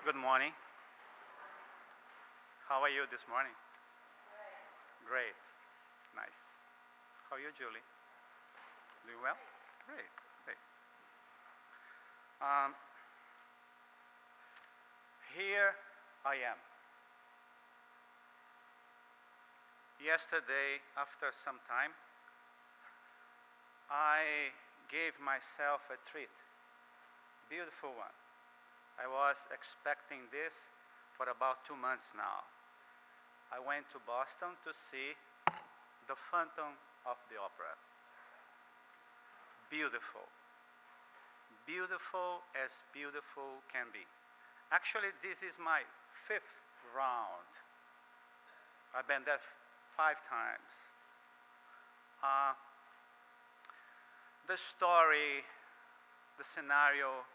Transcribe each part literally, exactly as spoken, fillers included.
Good morning. How are you this morning? Great. Nice. How are you, Julie? Doing well? Great. Great. Um, here I am. Yesterday, after some time, I gave myself a treat. Beautiful one. I was expecting this for about two months now. I went to Boston to see the Phantom of the Opera. Beautiful. Beautiful as beautiful can be. Actually, this is my fifth round. I've been there five times. Uh, the story, the scenario,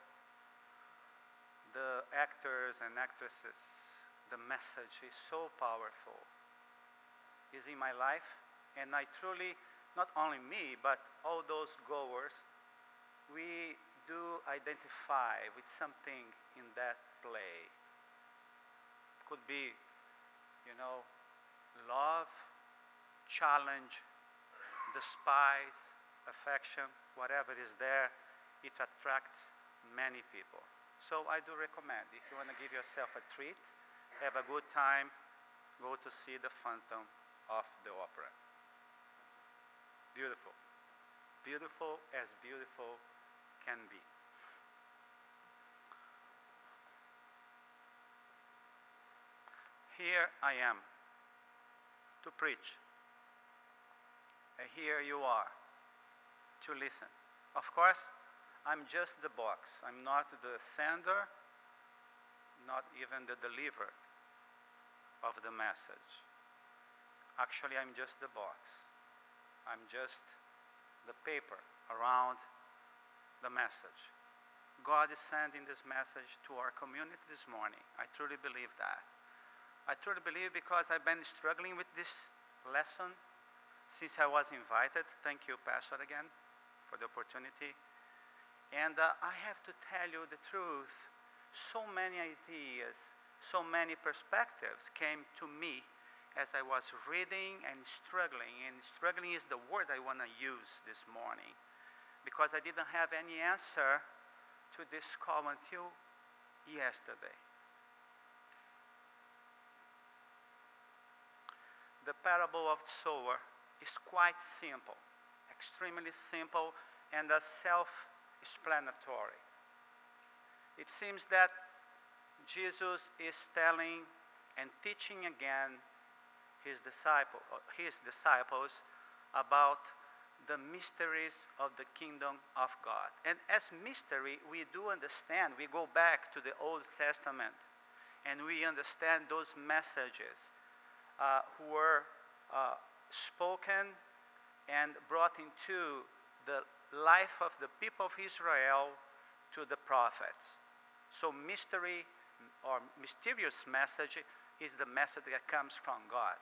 the actors and actresses, the message is so powerful. Is in my life, and I truly, not only me, but all those goers, we do identify with something in that play. Could be, you know, love, challenge, despise, affection, whatever is there, it attracts many people. So I do recommend, if you want to give yourself a treat, have a good time, go to see the Phantom of the Opera. Beautiful. Beautiful as beautiful can be. Here I am to preach. And here you are to listen. Of course, I'm just the box. I'm not the sender, not even the deliverer of the message. Actually, I'm just the box. I'm just the paper around the message. God is sending this message to our community this morning. I truly believe that. I truly believe because I've been struggling with this lesson since I was invited. Thank you, Pastor, again, for the opportunity. And uh, I have to tell you the truth. So many ideas, so many perspectives came to me as I was reading and struggling. And struggling is the word I want to use this morning, because I didn't have any answer to this call until yesterday. The parable of the sower is quite simple, extremely simple, and uh, self-explanatory. It seems that Jesus is telling and teaching again his, disciple, his disciples about the mysteries of the kingdom of God. And as mystery, we do understand, we go back to the Old Testament, and we understand those messages uh, who were uh, spoken and brought into the life of the people of Israel to the prophets. So mystery or mysterious message is the message that comes from God.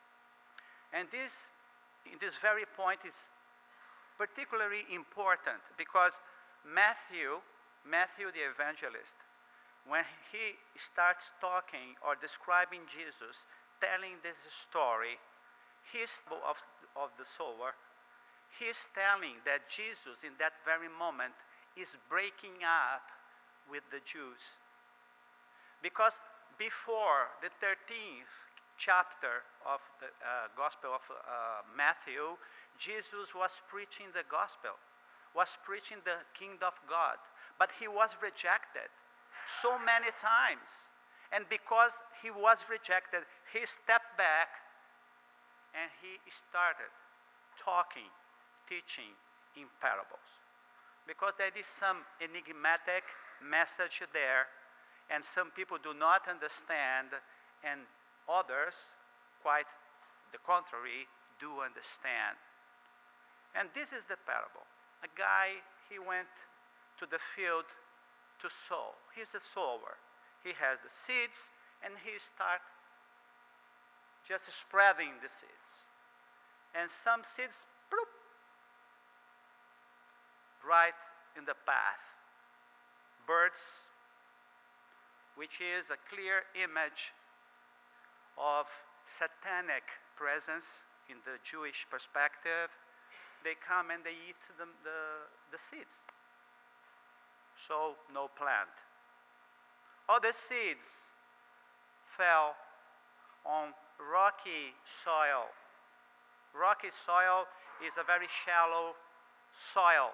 And this, in this very point, is particularly important because Matthew, Matthew the evangelist, when he starts talking or describing Jesus, telling this story, he's of, of the sower, he's telling that Jesus in that very moment is breaking up with the Jews. Because before the thirteenth chapter of the uh, Gospel of uh, Matthew, Jesus was preaching the gospel, was preaching the kingdom of God, but he was rejected so many times. And because he was rejected, he stepped back and he started talking, teaching in parables. Because there is some enigmatic message there, and some people do not understand, and others, quite the contrary, do understand. And this is the parable. A guy, he went to the field to sow. He's a sower. He has the seeds, and he starts just spreading the seeds. And some seeds, bloop, right in the path. Birds which is a clear image of satanic presence in the Jewish perspective, they come and they eat the, the, the seeds. So, no plant. Other seeds fell on rocky soil. Rocky soil is a very shallow soil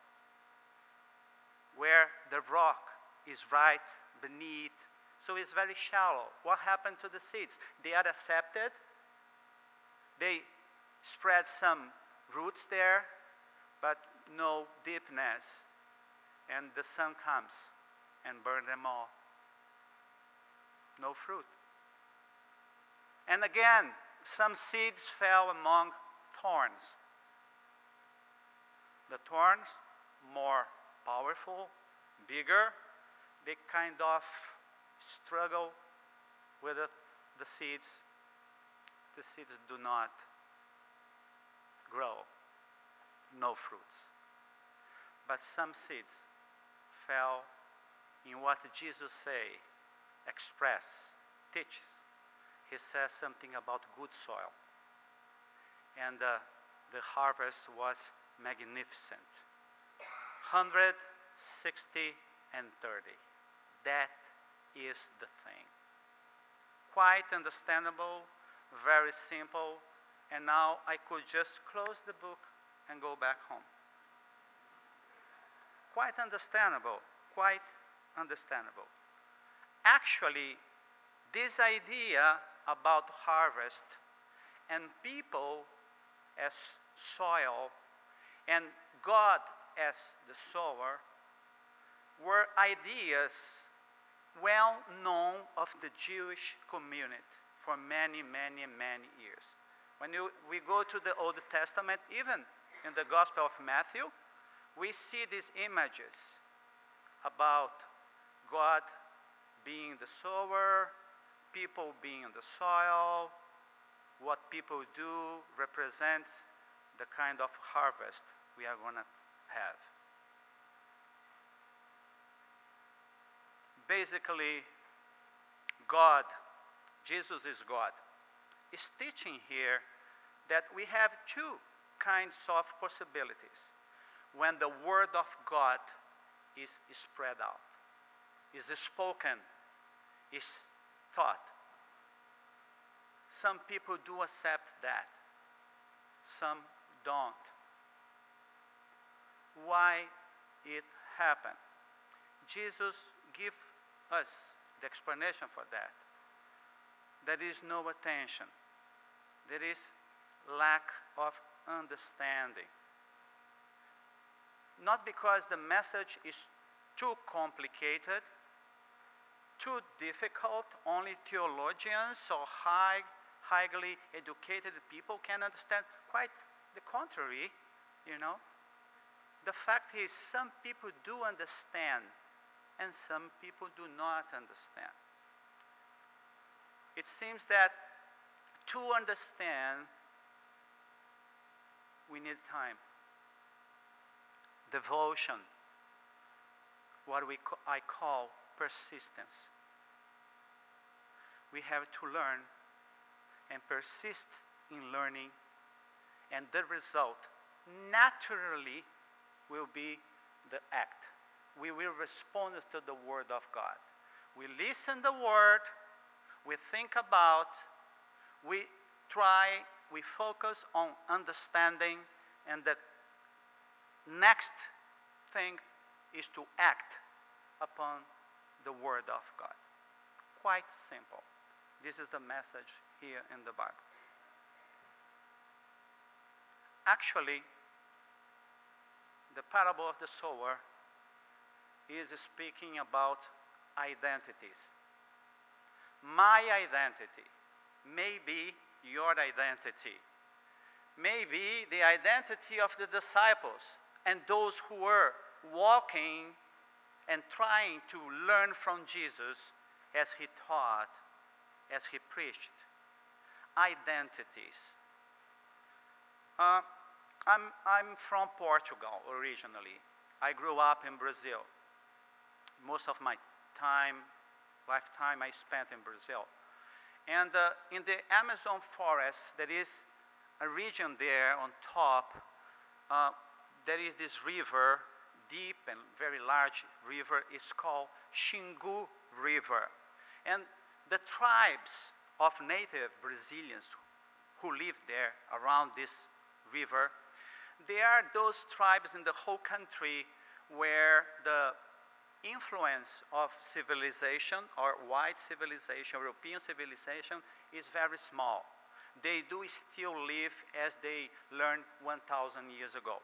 where the rock is right beneath, so it's very shallow. What happened to the seeds? They are accepted. They spread some roots there, but no deepness. And the sun comes and burns them all. No fruit. And again, some seeds fell among thorns. The thorns, more powerful, bigger, they kind of struggle with the, the seeds. The seeds do not grow, no fruits. But some seeds fell in what Jesus say, express, teaches. He says something about good soil. And uh, the harvest was magnificent. one hundred, sixty, and thirty. That is the thing. Quite understandable, very simple, and now I could just close the book and go back home. Quite understandable, quite understandable. Actually, this idea about harvest and people as soil and God as the sower were ideas well known of the Jewish community for many, many, many years. When you, we go to the Old Testament, even in the Gospel of Matthew, we see these images about God being the sower, people being the soil, what people do represents the kind of harvest we are going to have. Basically, God, Jesus is God, is teaching here that we have two kinds of possibilities when the word of God is, is spread out, is spoken, is taught. Some people do accept that. Some don't. Why it happened? Jesus gives us the explanation for that. There is no attention. There is lack of understanding. Not because the message is too complicated, too difficult, only theologians or high, highly educated people can understand. Quite the contrary, you know. The fact is, some people do understand, and some people do not understand. It seems that to understand, we need time, devotion, what we co- I call persistence. We have to learn and persist in learning, and the result naturally will be the act. We will respond to the word of God. We listen the word, we think about, we try, we focus on understanding, and the next thing is to act upon the word of God. Quite simple. This is the message here in the Bible. Actually, the parable of the sower is speaking about identities. My identity may be your identity. Maybe the identity of the disciples and those who were walking and trying to learn from Jesus as he taught, as he preached. Identities. Uh, I'm, I'm from Portugal originally. I grew up in Brazil. Most of my time lifetime I spent in Brazil. And uh, in the Amazon forest, there is a region there on top. Uh, there is this river, deep and very large river. It's called Xingu River. And the tribes of native Brazilians who live there around this river, they are those tribes in the whole country where the influence of civilization, or white civilization, European civilization, is very small. They do still live as they learned one thousand years ago.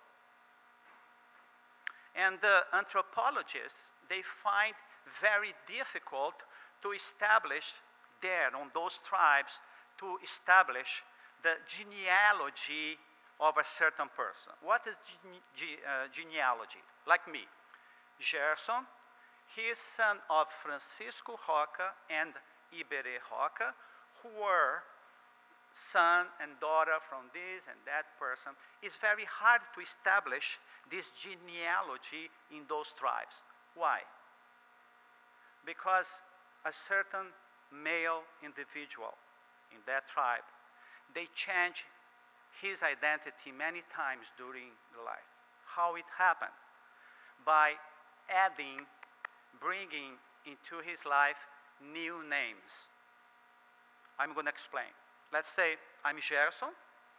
And the anthropologists, they find very difficult to establish there on those tribes, to establish the genealogy of a certain person. What is gene ge uh, genealogy? Like me, Gerson, he is son of Francisco Roca and Iberê Roca, who were son and daughter from this and that person. It's very hard to establish this genealogy in those tribes. Why? Because a certain male individual in that tribe, they change his identity many times during the life. How it happened? By adding, bringing into his life new names. I'm going to explain. Let's say I'm Gerson.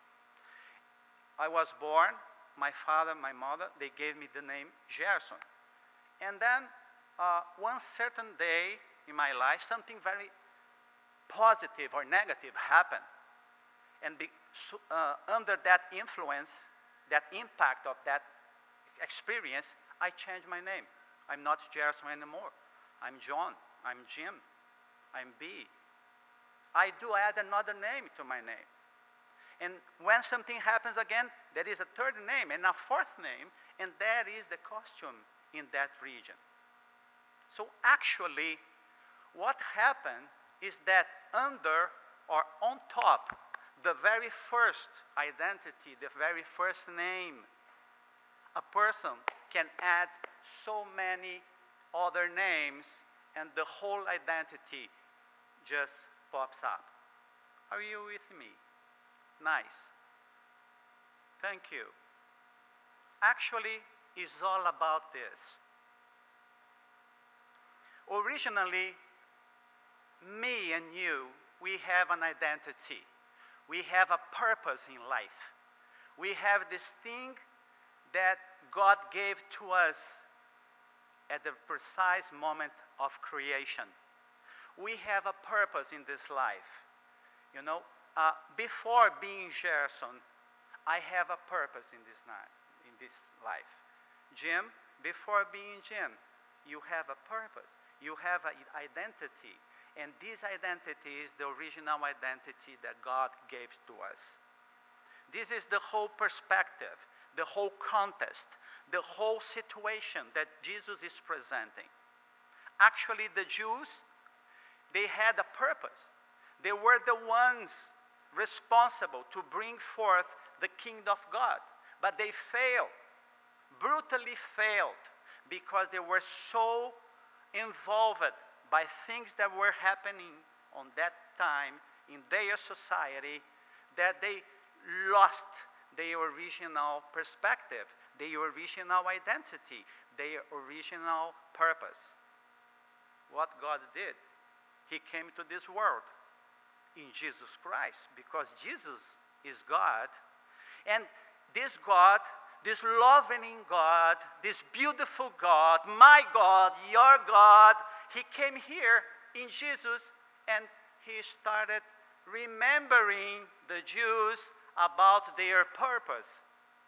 I was born, my father, my mother, they gave me the name Gerson. And then uh, one certain day in my life, something very positive or negative happened. And be, uh, under that influence, that impact of that experience, I changed my name. I'm not Gerson anymore. I'm John, I'm Jim, I'm B. I do add another name to my name. And when something happens again, there is a third name and a fourth name, and that is the costume in that region. So actually, what happened is that under or on top, the very first identity, the very first name, a person can add so many other names, and the whole identity just pops up. Are you with me? Nice. Thank you. Actually, it's all about this. Originally, me and you, we have an identity. We have a purpose in life. We have this thing that God gave to us at the precise moment of creation. We have a purpose in this life. You know, uh, before being Gerson, I have a purpose in this, in this life. Jim, before being Jim, you have a purpose. You have an identity. And this identity is the original identity that God gave to us. This is the whole perspective, the whole context, the whole situation that Jesus is presenting. Actually, the Jews, they had a purpose. They were the ones responsible to bring forth the kingdom of God. But they failed, brutally failed, because they were so involved by things that were happening on that time in their society that they lost their original perspective, their original identity, their original purpose. What God did, He came to this world in Jesus Christ, because Jesus is God. And this God, this loving God, this beautiful God, my God, your God, He came here in Jesus, and He started remembering the Jews about their purpose,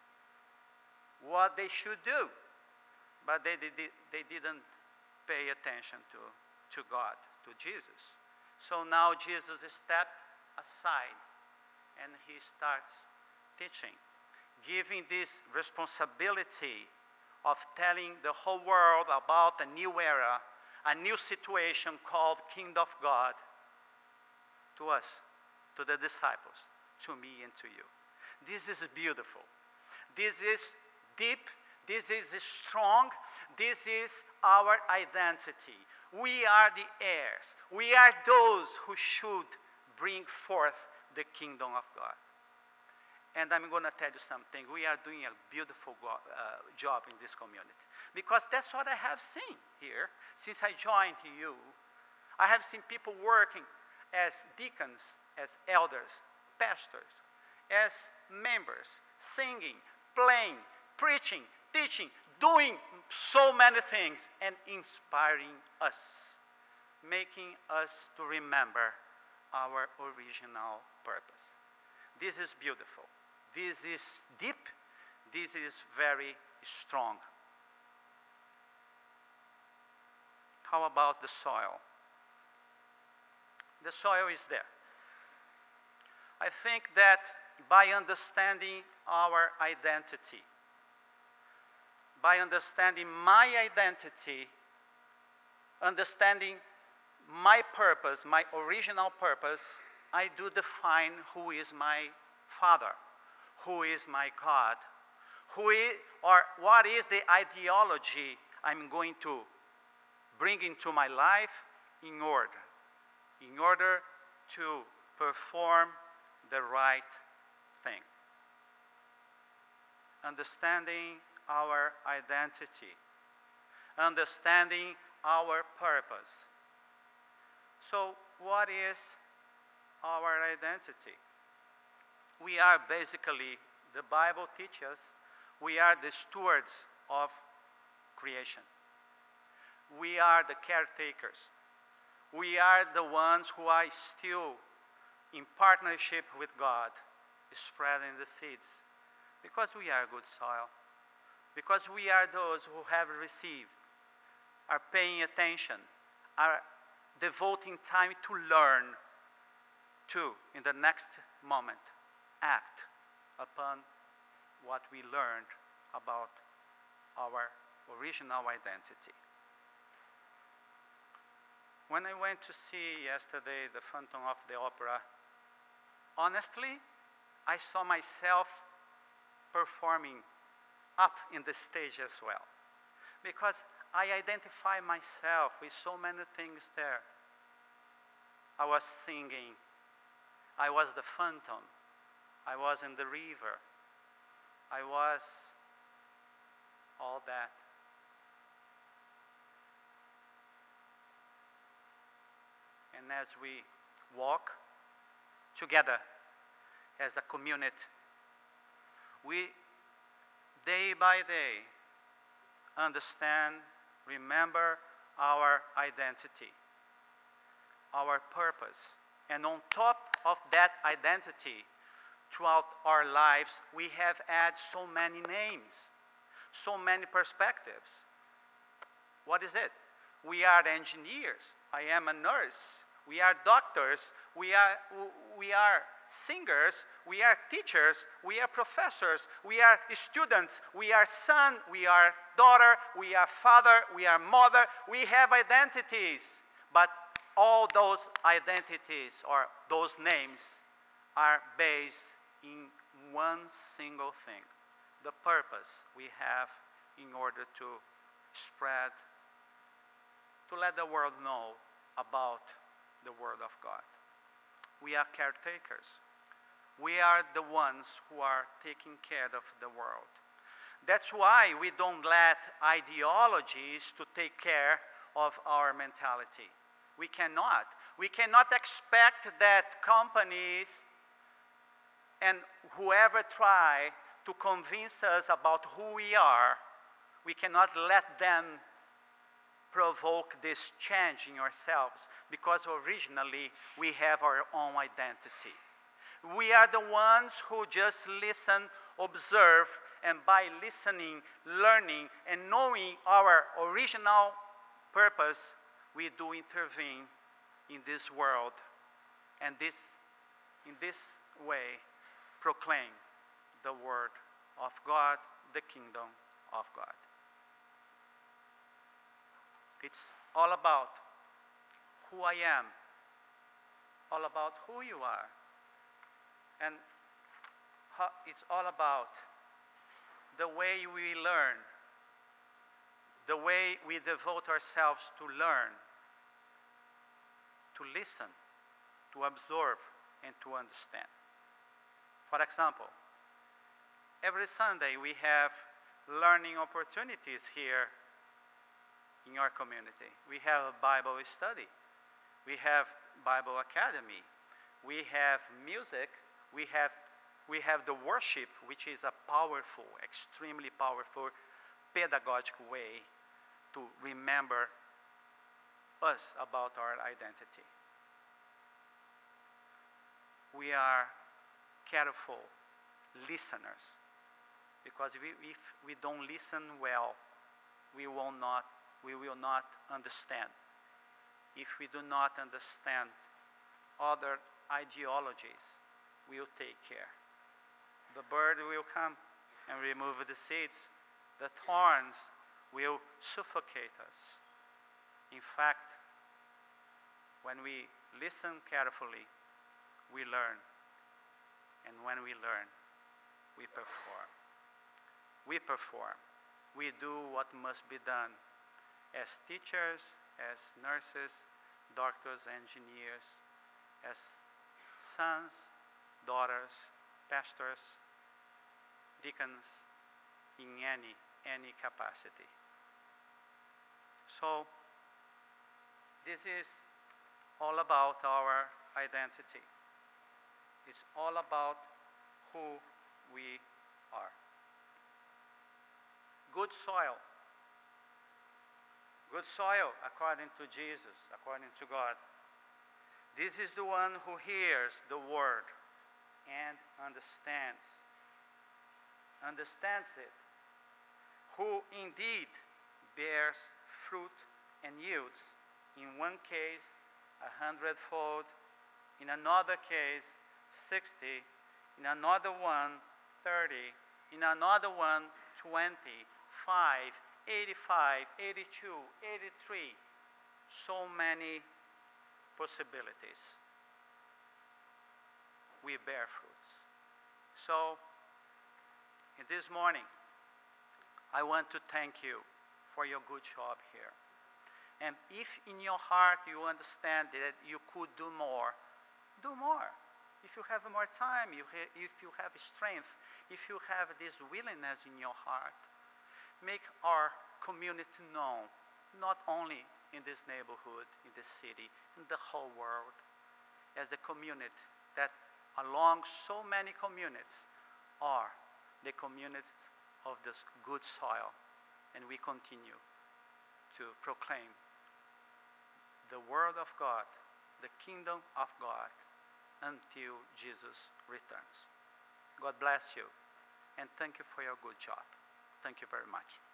what they should do. But they, they, they didn't pay attention to, to God, to Jesus. So now Jesus stepped aside, and He starts teaching, giving this responsibility of telling the whole world about a new era, a new situation called Kingdom of God, to us, to the disciples, to me and to you. This is beautiful. This is deep. This is strong. This is our identity. We are the heirs. We are those who should bring forth the kingdom of God. And I'm going to tell you something. We are doing a beautiful go uh, job in this community. Because that's what I have seen here. Since I joined you, I have seen people working as deacons, as elders, pastors, as members, singing, playing, preaching, teaching, doing so many things, and inspiring us, making us to remember our original purpose. This is beautiful. This is deep. This is very strong. How about the soil? The soil is there. I think that by understanding our identity, by understanding my identity, understanding my purpose, my original purpose, I do define who is my Father, who is my God, who is, or what is the ideology I'm going to bring into my life in order, in order to perform the right thing. Understanding our identity, understanding our purpose. So, what is our identity? We are basically, the Bible teaches, we are the stewards of creation. We are the caretakers. We are the ones who are still in partnership with God, spreading the seeds. Because we are good soil. Because we are those who have received, are paying attention, are devoting time to learn, to, in the next moment, act upon what we learned about our original identity. When I went to see yesterday the Phantom of the Opera, honestly, I saw myself performing up in the stage as well. Because I identify myself with so many things there. I was singing. I was the phantom. I was in the river. I was all that. And as we walk together as a community, we, day by day, understand, remember our identity, our purpose. And on top of that identity, throughout our lives, we have had so many names, so many perspectives. What is it? We are engineers. I am a nurse. We are doctors. We are, we are singers. We are teachers. We are professors. We are students. We are son. We are daughter. We are father. We are mother. We have identities. But all those identities or those names are based in one single thing, the purpose we have in order to spread, to let the world know about the Word of God. We are caretakers. We are the ones who are taking care of the world. That's why we don't let ideologies to take care of our mentality. We cannot. We cannot expect that companies and whoever try to convince us about who we are, we cannot let them provoke this change in ourselves, because originally we have our own identity. We are the ones who just listen, observe, and by listening, learning, and knowing our original purpose, we do intervene in this world, and this, in this way, proclaim the word of God, the kingdom of God. It's all about who I am, all about who you are, and how, it's all about the way we learn, the way we devote ourselves to learn to listen, to absorb, and to understand. For example, every Sunday we have learning opportunities here in our community. We have a Bible study. We have Bible Academy. We have music. We have, we have the worship, which is a powerful, extremely powerful pedagogic way to remember us about our identity. We are careful listeners, because we, if we don't listen well, we will not, we will not understand. If we do not understand other ideologies, we'll take care. The bird will come and remove the seeds. The thorns will suffocate us. In fact, when we listen carefully, we learn. And when we learn, we perform. We perform. We do what must be done as teachers, as nurses, doctors, engineers, as sons, daughters, pastors, deacons, in any, any capacity. So, this is all about our identity. It's all about who we are. Good soil. Good soil, according to Jesus, according to God. This is the one who hears the word and understands. Understands it. Who indeed bears fruit and yields, in one case a hundredfold, in another case sixty, in another one thirty, in another one twenty, five, eighty-five, eighty-two, eighty-three, so many possibilities. We bear fruits. So, in this morning, I want to thank you for your good job here. And if in your heart you understand that you could do more, do more. If you have more time, you ha if you have strength, if you have this willingness in your heart, make our community known, not only in this neighborhood, in this city, in the whole world, as a community that along so many communities are the communities of this good soil. And we continue to proclaim the word of God, the kingdom of God, until Jesus returns. God bless you, and thank you for your good job. Thank you very much.